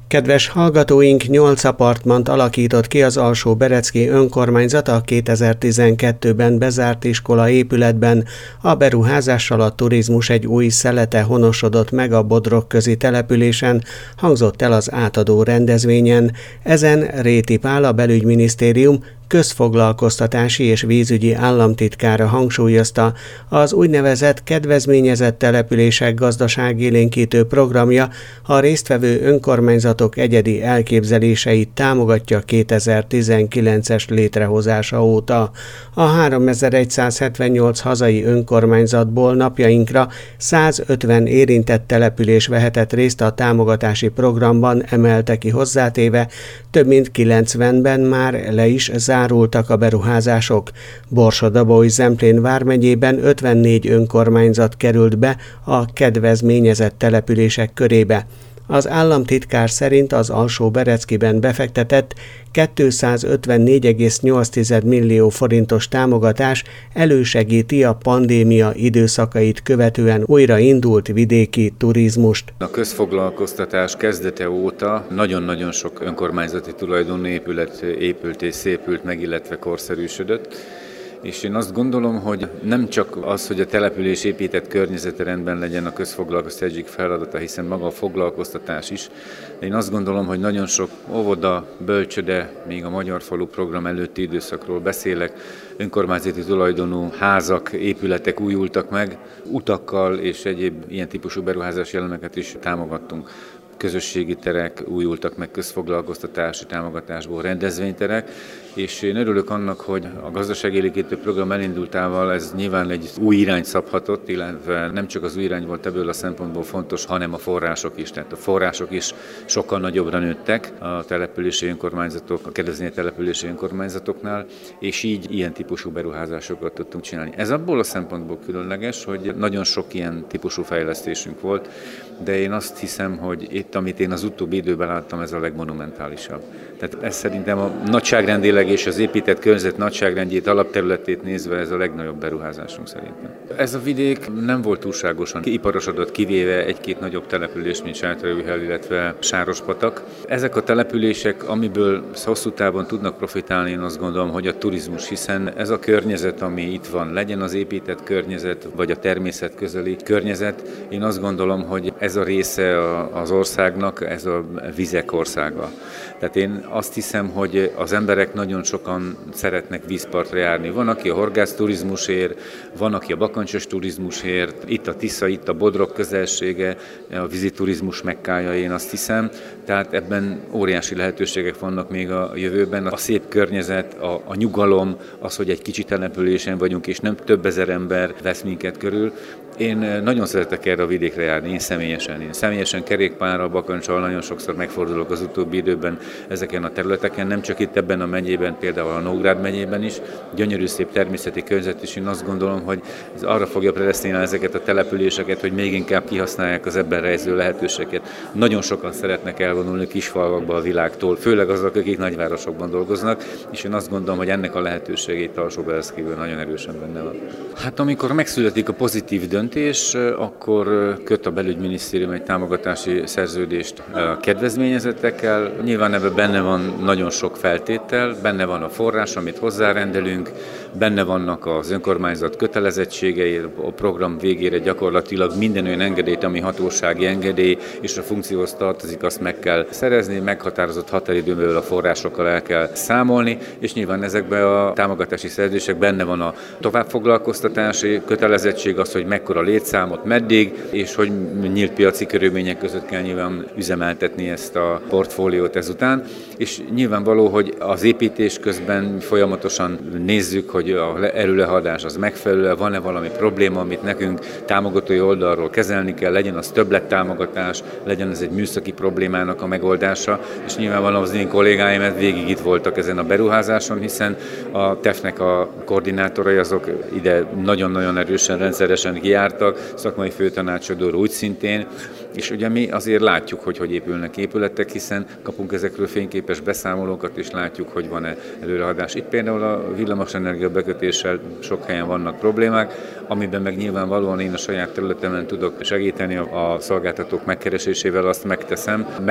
Kedves hallgatóink, 8 apartmant alakított ki az Alsó-Berecki önkormányzat a 2012-ben bezárt iskola épületben. A beruházással a turizmus egy új szelete honosodott meg a Bodrogközi településen, hangzott el az átadó rendezvényen. Ezen Réti Pál, a Belügyminisztérium közfoglalkoztatási és vízügyi államtitkára hangsúlyozta, az úgynevezett kedvezményezett települések gazdaságélénkítő programja a résztvevő önkormányzatok egyedi elképzeléseit támogatja 2019-es létrehozása óta. A 3178 hazai önkormányzatból napjainkra 150 érintett település vehetett részt a támogatási programban, emelte ki hozzátéve, több mint 90-ben már le is zárultak a beruházások. Borsod-Abaúj-Zemplén vármegyében 54 önkormányzat került be a kedvezményezett települések körébe. Az államtitkár szerint az Alsó-Bereckiben befektetett 254,8 millió forintos támogatás elősegíti a pandémia időszakait követően újraindult vidéki turizmust. A közfoglalkoztatás kezdete óta nagyon-nagyon sok önkormányzati tulajdonú épület épült és szépült meg, illetve korszerűsödött. És én azt gondolom, hogy nem csak az, hogy a település épített környezete rendben legyen a közfoglalkoztatás egyik feladata, hiszen maga a foglalkoztatás is. Én azt gondolom, hogy nagyon sok óvoda, bölcsöde, még a Magyar Falu program előtti időszakról beszélek, önkormányzati tulajdonú házak, épületek újultak meg, utakkal és egyéb ilyen típusú beruházási elemeket is támogattunk. Közösségi terek újultak meg közfoglalkoztatási támogatásból, rendezvényterek, és én örülök annak, hogy a gazdaságélénkítő program elindultával ez nyilván egy új irányt szabhatott, illetve nem csak az új irány volt ebből a szempontból fontos, hanem a források is. Tehát a források is sokkal nagyobbra nőttek a települési önkormányzatok, a kedvezményezett települési önkormányzatoknál, és így ilyen típusú beruházásokat tudtunk csinálni. Ez abból a szempontból különleges, hogy nagyon sok ilyen típusú fejlesztésünk volt, de én azt hiszem, hogy itt, amit én az utóbbi időben láttam, ez a legmonumentálisabb. Tehát ez szerintem a nagyságrendileg és az épített környezet nagyságrendjét, alapterületét nézve ez a legnagyobb beruházásunk szerintem. Ez a vidék nem volt túlságosan iparosodott, kivéve egy-két nagyobb település, mint Sátrajuhel, illetve Sárospatak. Ezek a települések, amiből hosszú távon tudnak profitálni, én azt gondolom, hogy a turizmus, hiszen ez a környezet, ami itt van, legyen az épített környezet, vagy a természet közeli környezet, én azt gondolom, hogy ez a része az országnak, ez a vizek országa. Tehát én azt hiszem, hogy az emberek nagyon sokan szeretnek vízpartra járni. Van, aki a horgászturizmusért, van, aki a bakancsos turizmusért, itt a Tisza, itt a Bodrog közelsége, a vízi turizmus mekkája, én azt hiszem. Tehát ebben óriási lehetőségek vannak még a jövőben. A szép környezet, a nyugalom, az, hogy egy kicsi településen vagyunk, és nem több ezer ember vesz minket körül. Én nagyon szeretek erre a vidékre járni, én személyesen kerékpárral, bakancsal nagyon sokszor megfordulok az utóbbi időben ezeken a területeken, nem csak itt ebben a megyében, például a Nógrád megyében is, gyönyörű szép természeti környezet, és én azt gondolom, hogy ez arra fogja predesztinálni ezeket a településeket, hogy még inkább kihasználják az ebben rejlő lehetőségeket. Nagyon sokan szeretnek elvonulni kisfalvakba a világtól, főleg azok, akik nagyvárosokban dolgoznak, és én azt gondolom, hogy ennek a lehetőségét Alsó-Bereckiben nagyon erősen benne van. Hát amikor megszületik a pozitív döntés, akkor köt a Belügyminisztérium egy támogatási szerződést a kedvezményezettekkel. Nyilván ebben benne van nagyon sok feltétel, benne van a forrás, amit hozzárendelünk, benne vannak az önkormányzat kötelezettségei, a program végére gyakorlatilag minden olyan engedélyt, ami hatósági engedély és a funkcióhoz tartozik, azt meg kell szerezni, meghatározott határidőn belül a forrásokkal el kell számolni, és nyilván ezekben a támogatási szerződések benne van a továbbfoglalkoztatási kötelezettség, az, hogy mekkora létszámot, meddig, és hogy nyílt piaci körülmények között kell nyilván üzemeltetni ezt a portfóliót ezután. És nyilvánvaló, hogy az építés közben folyamatosan nézzük, hogy az előlehaladás az megfelelő, van-e valami probléma, amit nekünk támogatói oldalról kezelni kell, legyen az többlettámogatás, legyen ez egy műszaki problémának a megoldása, és nyilvánvalóan az én kollégáim végig itt voltak ezen a beruházáson, hiszen a TEF-nek a koordinátorai azok ide nagyon-nagyon erősen, rendszeresen kijártak, szakmai főtanácsadó úgy szintén, és ugye mi azért látjuk, hogy épülnek épületek, hiszen kapunk ezekről fényképes beszámolókat, és látjuk, hogy van-e előrehaladás. Itt például a villamosenergia bekötéssel sok helyen vannak problémák, amiben meg nyilvánvalóan én a saját területemen tudok segíteni a szolgáltatók megkeresésével, azt megteszem.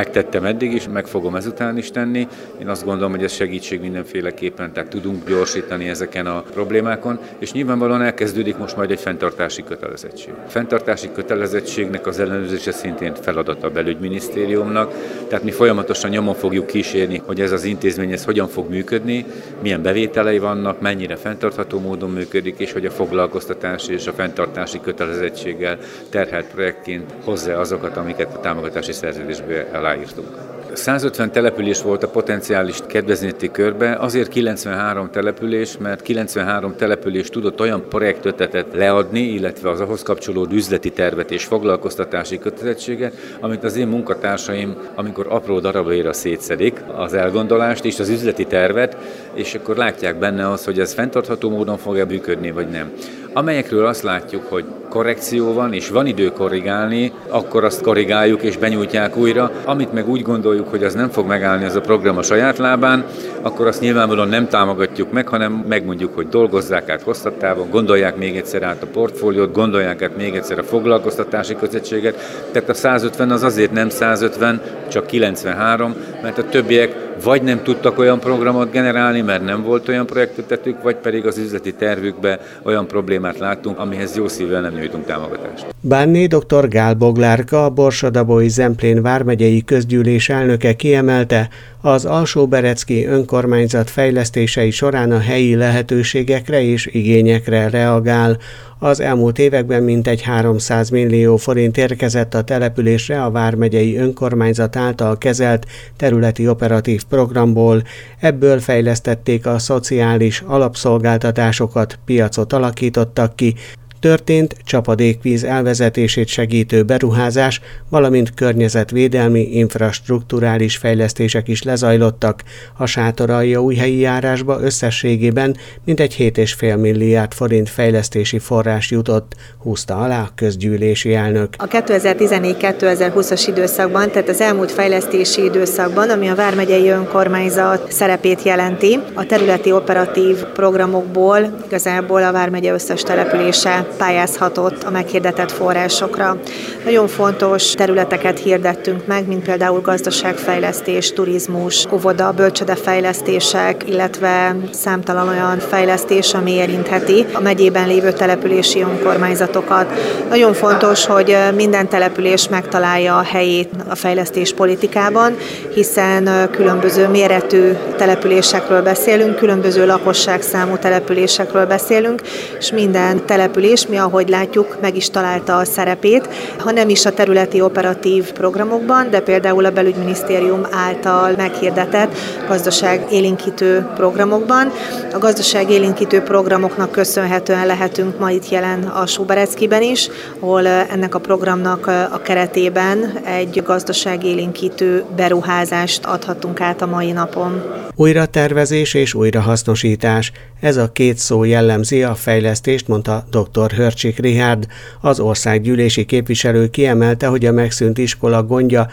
megtettem eddig is, meg fogom ezután is tenni. Én azt gondolom, hogy ez segítség mindenféleképpen, tehát tudunk gyorsítani ezeken a problémákon, és nyilvánvalóan elkezdődik most majd egy fenntartási kötelezettség. A fenntartási kötelezettségnek az ellenőrzése szintén feladata a belügyminisztériumnak, tehát mi folyamatosan nyomon fogjuk kísérni, hogy ez az intézmény ez hogyan fog működni, milyen bevételei vannak, mennyire fenntartható módon működik, és hogy a foglalkoztatási és a fenntartási kötelezettséggel terhelt projektként hozza azokat, amiket a támogatási szerződésbe aláírtunk. 150 település volt a potenciális kedvezményezeti körbe, azért 93 település, mert 93 település tudott olyan projektötletet leadni, illetve az ahhoz kapcsolódó üzleti tervet és foglalkoztatási kötelezettséget, amit az én munkatársaim, amikor apró darabjaira szétszedik az elgondolást és az üzleti tervet, és akkor látják benne azt, hogy ez fenntartható módon fog-e működni, vagy nem. Amelyekről azt látjuk, hogy korrekció van, és van idő korrigálni, akkor azt korrigáljuk és benyújtják újra. Amit meg úgy gondoljuk, hogy az nem fog megállni az a program a saját lábán, akkor azt nyilvánvalóan nem támogatjuk meg, hanem megmondjuk, hogy dolgozzák át hosszabb távon, gondolják még egyszer át a portfóliót, gondolják át még egyszer a foglalkoztatási kötelezettséget. Tehát a 150 az azért nem 150, csak 93, mert a többiek vagy nem tudtak olyan programot generálni, mert nem volt olyan projektötletük, vagy pedig az üzleti tervükbe olyan problémát láttunk, amihez jó szívvel nem nyújtunk támogatást. Bánné dr. Gál Boglárka, a Borsod-Abaúj-Zemplén vármegyei közgyűlés elnöke kiemelte, az Alsó-Berecki önkormányzat fejlesztései során a helyi lehetőségekre és igényekre reagál. Az elmúlt években mintegy 300 millió forint érkezett a településre a vármegyei önkormányzat által kezelt területi operatív programból. Ebből fejlesztették a szociális alapszolgáltatásokat, piacot alakítottak ki, történt csapadékvíz elvezetését segítő beruházás, valamint környezetvédelmi, infrastrukturális fejlesztések is lezajlottak. A Sátoraljaújhelyi járásba összességében mintegy 7,5 milliárd forint fejlesztési forrás jutott, húzta alá a közgyűlési elnök. A 2014-2020-as időszakban, tehát az elmúlt fejlesztési időszakban, ami a vármegyei önkormányzat szerepét jelenti, a területi operatív programokból igazából a vármegye összes települése pályázhatott a meghirdetett forrásokra. Nagyon fontos területeket hirdettünk meg, mint például gazdaságfejlesztés, turizmus, óvoda, bölcsődefejlesztések, illetve számtalan olyan fejlesztés, ami érintheti a megyében lévő települési önkormányzatokat. Nagyon fontos, hogy minden település megtalálja a helyét a fejlesztés politikában, hiszen különböző méretű településekről beszélünk, különböző lakosságszámú településekről beszélünk, és minden település, mi ahogy látjuk, meg is találta a szerepét, ha nem is a területi operatív programokban, de például a belügyminisztérium által meghirdetett gazdaságélénkítő programokban. A gazdaságélénkítő programoknak köszönhetően lehetünk ma itt jelen Alsó-Bereckiben is, ahol ennek a programnak a keretében egy gazdaságélénkítő beruházást adhatunk át a mai napon. Újratervezés és újrahasznosítás. Ez a két szó jellemzi a fejlesztést, mondta dr. Hörcsik Richárd. Az országgyűlési képviselő kiemelte, hogy a megszűnt iskola gondja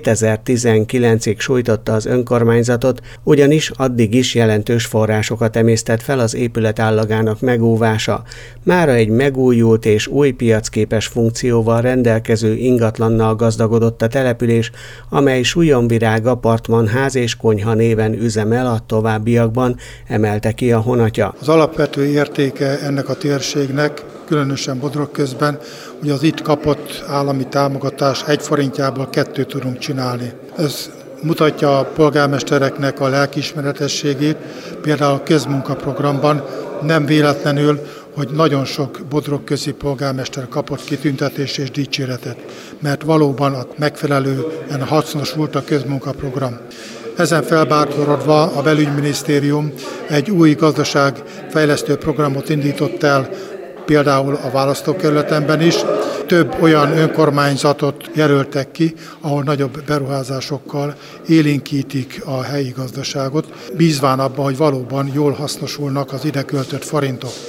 2019-ig sújtotta az önkormányzatot, ugyanis addig is jelentős forrásokat emésztett fel az épület állagának megóvása. Mára egy megújult és új piacképes funkcióval rendelkező ingatlannal gazdagodott a település, amely Súlyomvirág apartmanház és konyha néven üzemel a továbbiakban, emelte ki a honatja. Az alapvető értéke ennek a térségnek, különösen Bodrog közben, hogy az itt kapott állami támogatás 1 forintjából 2 tudunk csinálni. Ez mutatja a polgármestereknek a lelkiismeretességét, például a közmunkaprogramban nem véletlenül, hogy nagyon sok bodrogközi polgármester kapott kitüntetést és dicséretet, mert valóban megfelelően hasznosult a közmunkaprogram. Ezen felbátorodva a belügyminisztérium egy új gazdaságfejlesztő programot indított el, például a választókerületemben is. Több olyan önkormányzatot jelöltek ki, ahol nagyobb beruházásokkal élénkítik a helyi gazdaságot, bízván abban, hogy valóban jól hasznosulnak az ide költött forintok.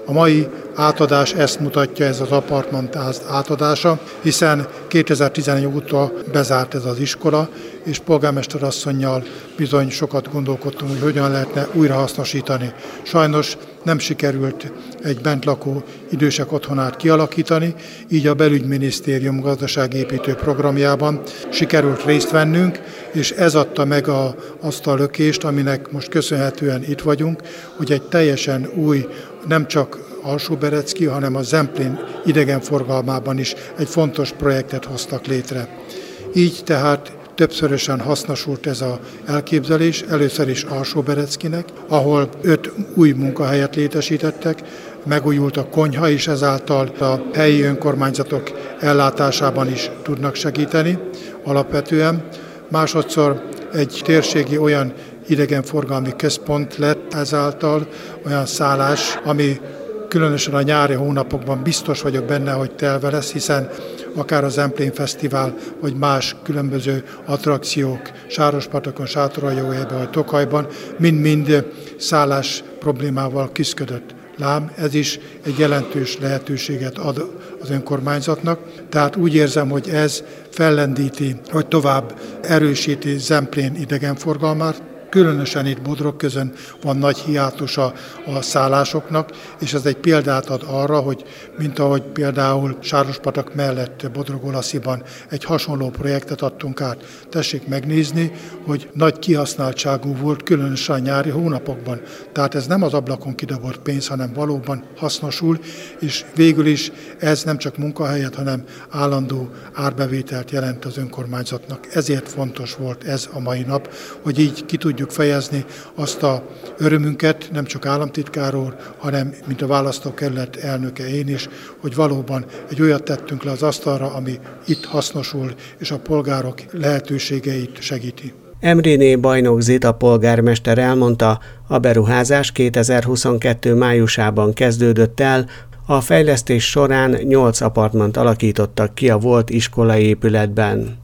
A mai átadás ezt mutatja, ez az apartmanház átadása, hiszen 2011 óta bezárt ez az iskola, és polgármester asszonnyal bizony sokat gondolkodtunk, hogy hogyan lehetne újrahasznosítani. Sajnos nem sikerült egy bentlakó idősek otthonát kialakítani, így a Belügyminisztérium gazdaságépítő programjában sikerült részt vennünk, és ez adta meg azt a lökést, aminek most köszönhetően itt vagyunk, hogy egy teljesen új, nem csak Alsó-Berecki, hanem a Zemplén idegenforgalmában is egy fontos projektet hoztak létre. Így tehát többszörösen hasznosult ez az elképzelés, először is Alsó-Bereckinek, ahol 5 új munkahelyet létesítettek, megújult a konyha, és ezáltal a helyi önkormányzatok ellátásában is tudnak segíteni alapvetően. Másodszor egy térségi olyan idegenforgalmi központ lett ezáltal, olyan szállás, ami különösen a nyári hónapokban biztos vagyok benne, hogy telve lesz, hiszen akár a Zemplén Fesztivál, vagy más különböző attrakciók Sárospatakon, Sátoraljóhelyben vagy Tokajban mind-mind szállás problémával küszködött. Lám, ez is egy jelentős lehetőséget ad az önkormányzatnak, tehát úgy érzem, hogy ez fellendíti, hogy tovább erősíti Zemplén idegenforgalmát. Különösen itt Bodrog közön van nagy hiátusa a szállásoknak, és ez egy példát ad arra, hogy mint ahogy például Sárospatak mellett Bodrog-Olasziban egy hasonló projektet adtunk át. Tessék megnézni, hogy nagy kihasználtságú volt, különösen a nyári hónapokban. Tehát ez nem az ablakon kidobott pénz, hanem valóban hasznosul, és végül is ez nem csak munkahelyet, hanem állandó árbevételt jelent az önkormányzatnak. Ezért fontos volt ez a mai nap, hogy így ki tudjuk fejezni azt a örömünket, nem csak államtitkár úr, hanem mint a választókerület elnöke én is, hogy valóban egy olyat tettünk le az asztalra, ami itt hasznosul, és a polgárok lehetőségeit segíti. Emréné Bajnok Zita polgármester elmondta, a beruházás 2022. májusában kezdődött el, a fejlesztés során 8 apartmant alakítottak ki a volt iskolai épületben.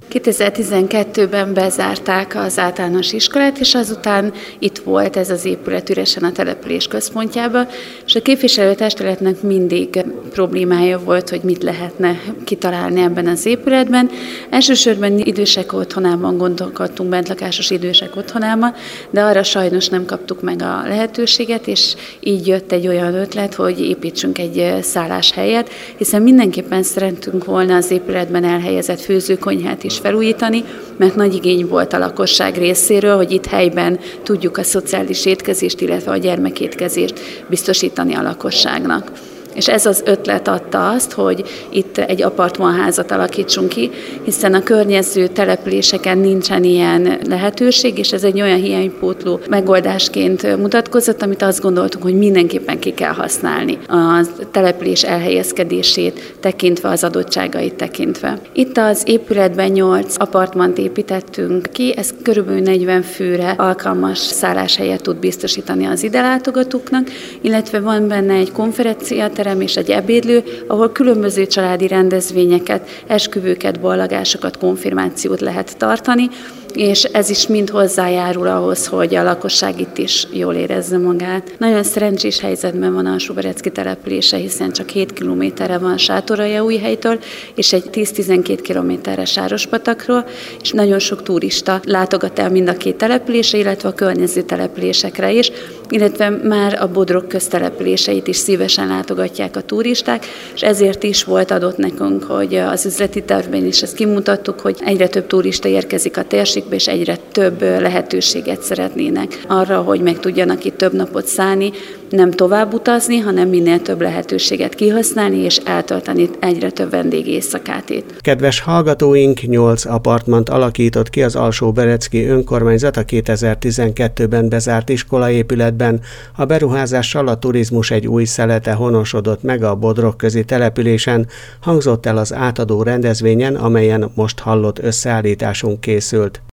2012-ben bezárták az általános iskolát, és azután itt volt ez az épület üresen a település központjában, és a képviselőtestületnek mindig problémája volt, hogy mit lehetne kitalálni ebben az épületben. Elsősorban idősek otthonában gondolkodtunk, bentlakásos idősek otthonában, de arra sajnos nem kaptuk meg a lehetőséget, és így jött egy olyan ötlet, hogy építsünk egy szálláshelyet, hiszen mindenképpen szerettünk volna az épületben elhelyezett főzőkonyhát is felújítani, mert nagy igény volt a lakosság részéről, hogy itt helyben tudjuk a szociális étkezést, illetve a gyermekétkezést biztosítani a lakosságnak. És ez az ötlet adta azt, hogy itt egy apartmanházat alakítsunk ki, hiszen a környező településeken nincsen ilyen lehetőség, és ez egy olyan hiánypótló megoldásként mutatkozott, amit azt gondoltuk, hogy mindenképpen ki kell használni a település elhelyezkedését tekintve, az adottságait tekintve. Itt az épületben 8 apartmant építettünk ki, ez körülbelül 40 főre alkalmas szálláshelyet tud biztosítani az ide látogatóknak, illetve van benne egy konferenciaterem és egy ebédlő, ahol különböző családi rendezvényeket, esküvőket, ballagásokat, konfirmációt lehet tartani, és ez is mind hozzájárul ahhoz, hogy a lakosság itt is jól érezze magát. Nagyon szerencsés helyzetben van Alsó-Berecki települése, hiszen csak 7 kilométerre van Sátoraljaújhelytől, és egy 10-12 kilométerre Sárospatakról, és nagyon sok turista látogat el mind a két településre, illetve a környező településekre is, illetve már a Bodrog köztelepüléseit is szívesen látogatják a turisták, és ezért is volt adott nekünk, hogy az üzleti tervben is ezt kimutattuk, hogy egyre több turista érkezik a térségbe, és egyre több lehetőséget szeretnének arra, hogy meg tudjanak itt több napot szállni, nem tovább utazni, hanem minél több lehetőséget kihasználni, és eltölteni egyre több vendég éjszakát itt. Kedves hallgatóink, 8 apartmant alakított ki az Alsó-Berecki önkormányzat a 2012-ben bezárt iskolaépületben. A beruházással a turizmus egy új szelete honosodott meg a Bodrogközi településen, hangzott el az átadó rendezvényen, amelyen most hallott összeállításunk készült.